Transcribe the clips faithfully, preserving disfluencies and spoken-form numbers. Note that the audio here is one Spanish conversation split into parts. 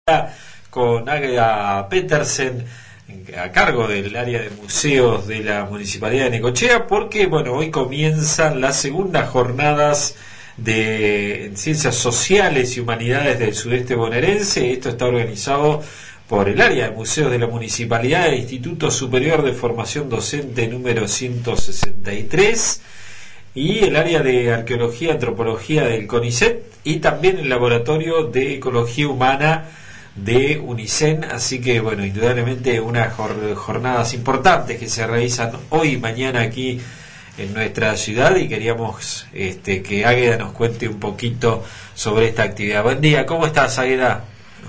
Con Águeda Petersen a cargo del área de museos de la Municipalidad de Necochea, porque bueno, hoy comienzan las segundas jornadas de en Ciencias Sociales y Humanidades del Sudeste Bonaerense. Esto está organizado por el área de museos de la Municipalidad del Instituto Superior de Formación Docente número ciento sesenta y tres y el área de Arqueología y Antropología del CONICET, y también el Laboratorio de Ecología Humana de UNICEN. Así que bueno, indudablemente unas jornadas importantes que se realizan hoy y mañana aquí en nuestra ciudad, y queríamos este, que Águeda nos cuente un poquito sobre esta actividad. Buen día, ¿cómo estás, Águeda?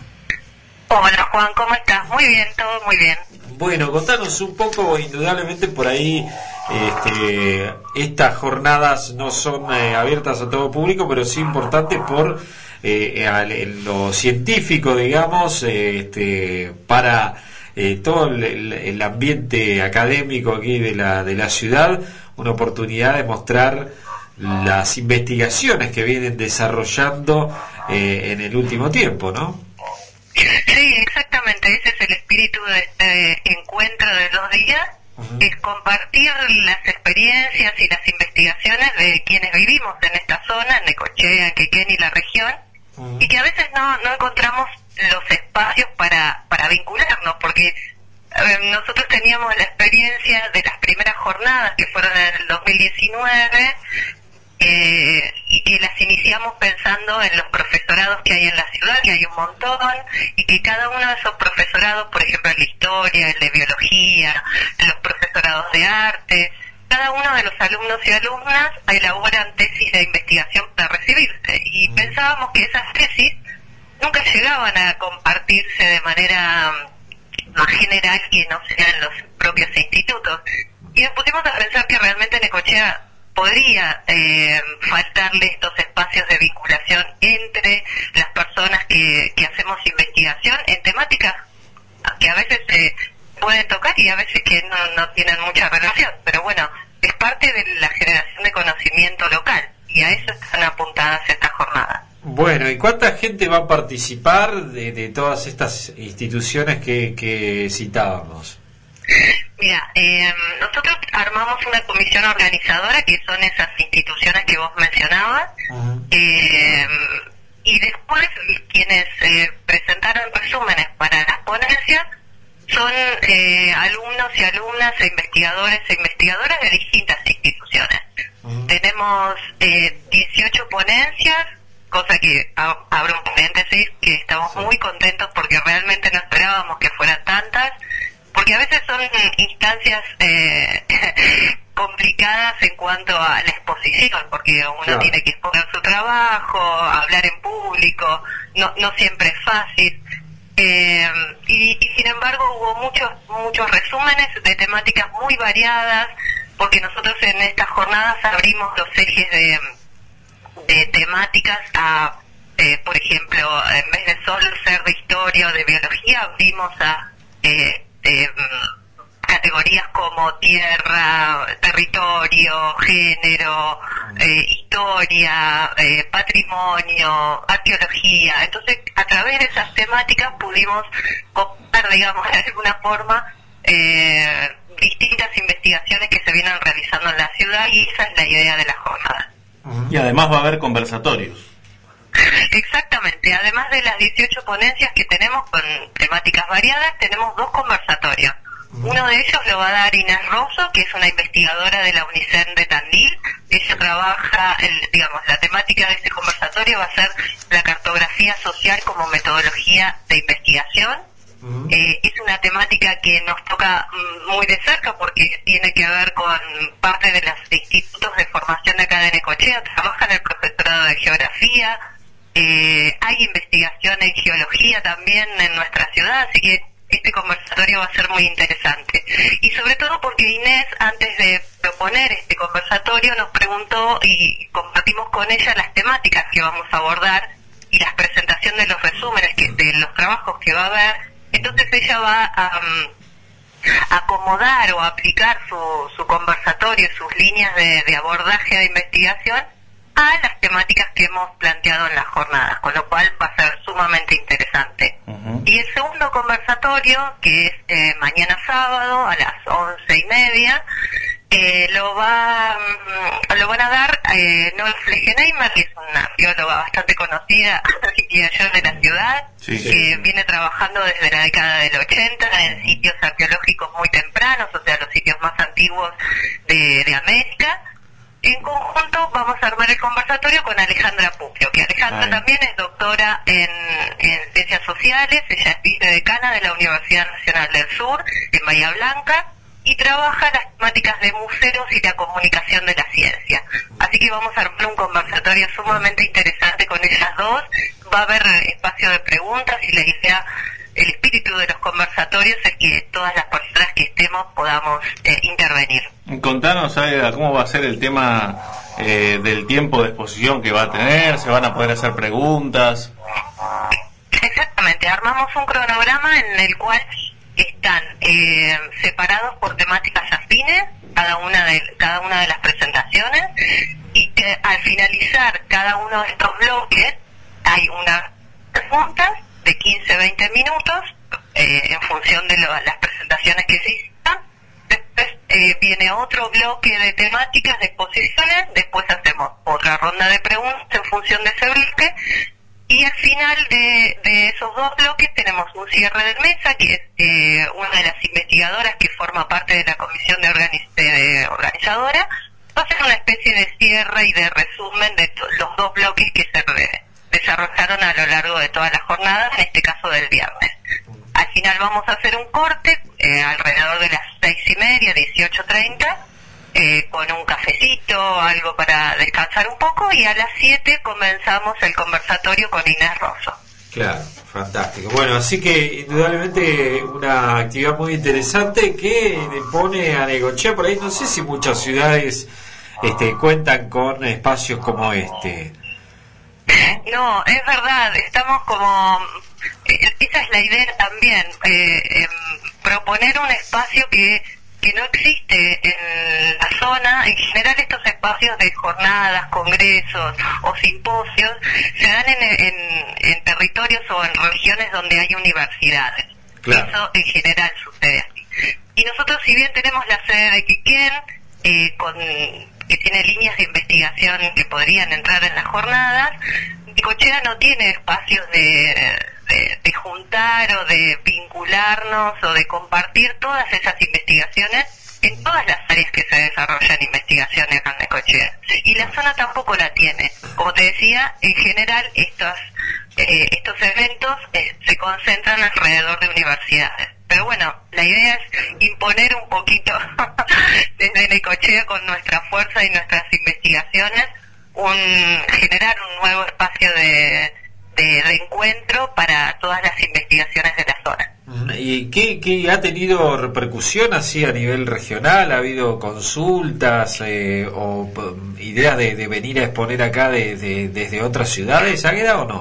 Hola, Juan, ¿cómo estás? Muy bien, todo muy bien. Bueno, contanos un poco. Indudablemente por ahí este, estas jornadas no son eh, abiertas a todo público, pero sí importantes por eh, al, lo científico, digamos, eh, este, para eh, todo el, el ambiente académico aquí de la, de la ciudad, una oportunidad de mostrar las investigaciones que vienen desarrollando eh, en el último tiempo, ¿no? Sí, exactamente, ese es el espíritu de este encuentro de dos días, uh-huh. Es compartir las experiencias y las investigaciones de quienes vivimos en esta zona, en Necochea, en Quequén y la región, uh-huh. Y que a veces no, no encontramos los espacios para, para vincularnos, porque eh, nosotros teníamos la experiencia de las primeras jornadas que fueron en el dos mil diecinueve, Eh, y que las iniciamos pensando en los profesorados que hay en la ciudad, que hay un montón, y que cada uno de esos profesorados, por ejemplo el de historia, el de biología, los profesorados de arte, cada uno de los alumnos y alumnas elaboran tesis de investigación para recibirse, y pensábamos que esas tesis nunca llegaban a compartirse de manera más general que no sean los propios institutos, y nos pusimos a pensar que realmente Necochea podría eh, faltarle estos espacios de vinculación entre las personas que, que hacemos investigación en temáticas que a veces se pueden tocar y a veces que no, no tienen mucha relación, pero bueno, es parte de la generación de conocimiento local, y a eso están apuntadas estas jornadas. Bueno, ¿y cuánta gente va a participar de, de todas estas instituciones que, que citábamos? Mira, eh, nosotros armamos una comisión organizadora, que son esas instituciones que vos mencionabas, uh-huh. eh, y después quienes eh, presentaron resúmenes para las ponencias son eh, alumnos y alumnas e investigadores e investigadoras de distintas instituciones. Uh-huh. Tenemos eh, dieciocho ponencias, cosa que ab- abro un paréntesis, que estamos sí. muy contentos porque realmente no esperábamos que fueran tantas, porque a veces son instancias eh, complicadas en cuanto a la exposición, porque uno claro. tiene que exponer su trabajo, hablar en público, no no siempre es fácil, eh, y, y sin embargo hubo muchos muchos resúmenes de temáticas muy variadas, porque nosotros en estas jornadas abrimos los ejes de, de temáticas a, eh, por ejemplo, en vez de solo ser de historia o de biología, abrimos a eh, Eh, categorías como tierra, territorio, género, eh, historia, eh, patrimonio, arqueología. Entonces, a través de esas temáticas pudimos contar, digamos, de alguna forma, eh, distintas investigaciones que se vienen realizando en la ciudad, y esa es la idea de la jornada. Y además va a haber conversatorios. Exactamente, además de las dieciocho ponencias que tenemos con temáticas variadas, tenemos dos conversatorios. Uno de ellos lo va a dar Inés Rosso, que es una investigadora de la UNICEN de Tandil. Ella trabaja, el, digamos, la temática de este conversatorio va a ser la cartografía social como metodología de investigación. Uh-huh. Eh, es una temática que nos toca muy de cerca porque tiene que ver con parte de los institutos de formación de acá de Necochea. Trabaja en el profesorado de geografía. Eh, hay investigación en geología también en nuestra ciudad, así que este conversatorio va a ser muy interesante. Y sobre todo porque Inés, antes de proponer este conversatorio, nos preguntó y compartimos con ella las temáticas que vamos a abordar y la presentación de los resúmenes que, de los trabajos que va a haber. Entonces ella va a um, acomodar o aplicar su, su conversatorio, sus líneas de, de abordaje de investigación a las temáticas que hemos planteado en las jornadas, con lo cual va a ser sumamente interesante. Uh-huh. el segundo conversatorio, que es eh, mañana sábado a las once y media, eh, lo va lo van a dar eh, Noel Flegenheimer, que es una bióloga bastante conocida y mayor de la ciudad, sí, sí. que viene trabajando desde la década del ochenta en sitios arqueológicos muy tempranos, o sea, los sitios más antiguos de, de América. En conjunto vamos a armar el conversatorio con Alejandra Puccio, que Alejandra Ay. también es doctora en, en Ciencias Sociales, ella es vicedecana de la Universidad Nacional del Sur, en Bahía Blanca, y trabaja las temáticas de museos y la comunicación de la ciencia. Así que vamos a armar un conversatorio sumamente interesante con ellas dos, va a haber espacio de preguntas y la idea, el espíritu de los conversatorios es que todas las personas que estemos podamos eh, intervenir. Contanos, Aida, cómo va a ser el tema eh, del tiempo de exposición que va a tener, se van a poder hacer preguntas. Exactamente, armamos un cronograma en el cual están eh, separados por temáticas afines cada una de cada una de las presentaciones, y que al finalizar cada uno de estos bloques hay unas preguntas de quince a veinte minutos eh, en función de lo, las presentaciones que se hicieron. Después eh, viene otro bloque de temáticas de exposiciones, después hacemos otra ronda de preguntas en función de ese bloque, y al final de, de esos dos bloques tenemos un cierre de mesa, que es eh, una de las investigadoras que forma parte de la comisión de, organiz de organizadora, va a hacer una especie de cierre y de resumen de los dos bloques que se desarrollaron a lo largo de todas las jornadas, en este caso del viernes. Al final vamos a hacer un corte eh, alrededor de las seis y media, dieciocho treinta, eh, con un cafecito, algo para descansar un poco, y a las siete comenzamos el conversatorio con Inés Rosso. Claro, fantástico. Bueno, así que indudablemente una actividad muy interesante que le pone a Necochea por ahí. No sé si muchas ciudades este, cuentan con espacios como este. No, es verdad, estamos como... Esa es la idea también, eh, eh, proponer un espacio que, que no existe en la zona. En general estos espacios de jornadas, congresos o simposios se dan en, en, en territorios o en regiones donde hay universidades. Claro. Eso en general sucede así. Y nosotros, si bien tenemos la sede de Quequén, eh, con... que tiene líneas de investigación que podrían entrar en las jornadas, Necochea no tiene espacios de, de, de juntar o de vincularnos o de compartir todas esas investigaciones en todas las áreas que se desarrollan investigaciones en Necochea. Y la zona tampoco la tiene. Como te decía, en general estos, eh, estos eventos eh, se concentran alrededor de universidades. Pero bueno, la idea es imponer un poquito desde Necochea con nuestra fuerza y nuestras investigaciones, un generar un nuevo espacio de, de, de encuentro para todas las investigaciones de la zona. ¿Y qué, qué ha tenido repercusión así a nivel regional? ¿Ha habido consultas eh, o p- ideas de, de venir a exponer acá de, de, desde otras ciudades? ¿Ha quedado o no?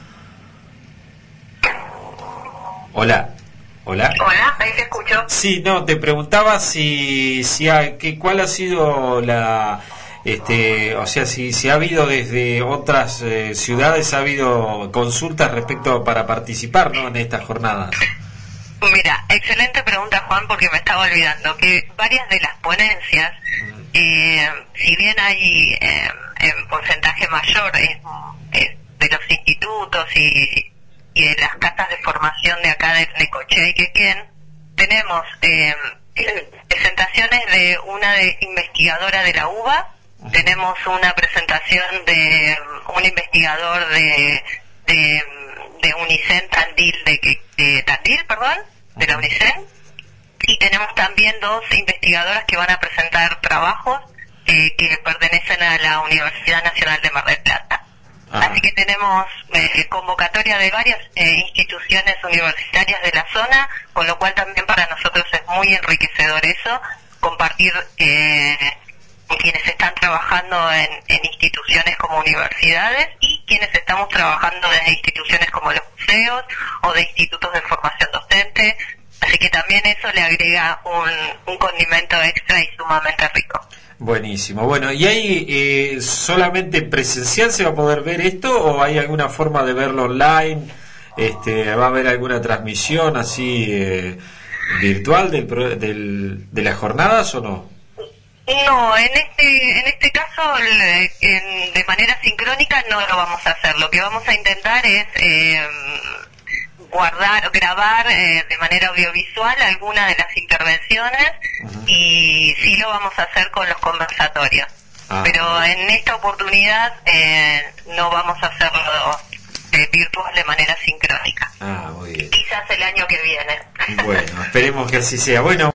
Hola. Hola. Hola, ahí te escucho. Sí, no, te preguntaba si, si ha, que, cuál ha sido la, este, o sea, si, si ha habido desde otras eh, ciudades, ha habido consultas respecto para participar, ¿no?, en estas jornadas. Mira, excelente pregunta, Juan, porque me estaba olvidando que varias de las ponencias, eh, si bien hay eh, en porcentaje mayor es, es de los institutos y y de las casas de formación de acá de Necochea y Quequén, tenemos eh, presentaciones de una de investigadora de la U B A, uh-huh. Tenemos una presentación de un investigador de de, de Unicen Tandil, de, de Tandil, perdón, de la Unicen, y tenemos también dos investigadoras que van a presentar trabajos eh, que pertenecen a la Universidad Nacional de Mar del Plata. Ajá. Así que tenemos eh, convocatoria de varias eh, instituciones universitarias de la zona, con lo cual también para nosotros es muy enriquecedor eso, compartir eh, quienes están trabajando en, en instituciones como universidades y quienes estamos trabajando desde instituciones como los museos o de institutos de formación docente. Así que también eso le agrega un, un condimento extra y sumamente rico. Buenísimo. Bueno, ¿y ahí eh, solamente presencial se va a poder ver esto o hay alguna forma de verlo online este, ¿va a haber alguna transmisión así eh, virtual del, pro- del, de las jornadas o no? No, en este en este caso el- en- de manera sincrónica no lo vamos a hacer. Lo que vamos a intentar es eh, guardar, grabar eh, de manera audiovisual alguna de las intervenciones. Uh-huh. Y sí lo vamos a hacer con los conversatorios. Ah, pero en esta oportunidad eh, no vamos a hacerlo eh, virtual de manera sincrónica. Ah, muy bien. Quizás el año que viene. Bueno, esperemos que así sea. Bueno.